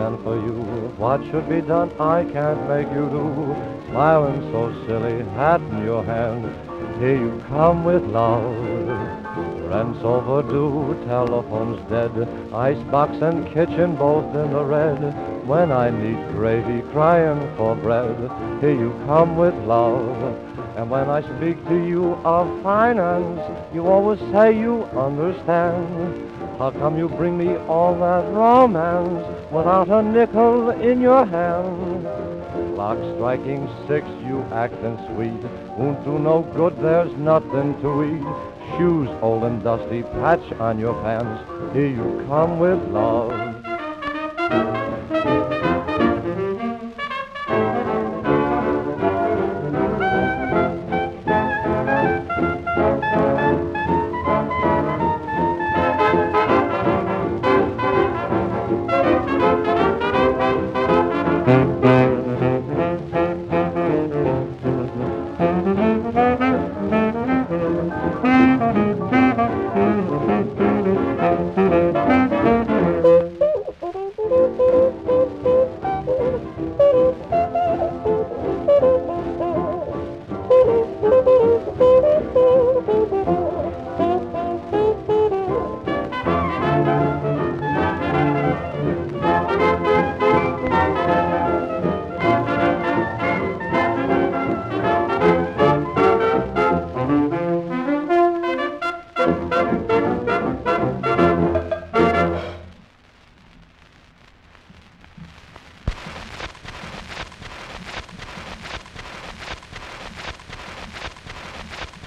stand for you. What should be done, I can't make you do. Smiling so silly, hat in your hand, here you come with love. Rent's overdue, telephone's dead, icebox and kitchen both in the red. When I need gravy, crying for bread, here you come with love. And when I speak to you of finance, you always say you understand. How come you bring me all that romance without a nickel in your hand? Clock striking 6, you acting sweet. Won't do no good, there's nothing to eat. Shoes old and dusty, patch on your pants. Here you come with love.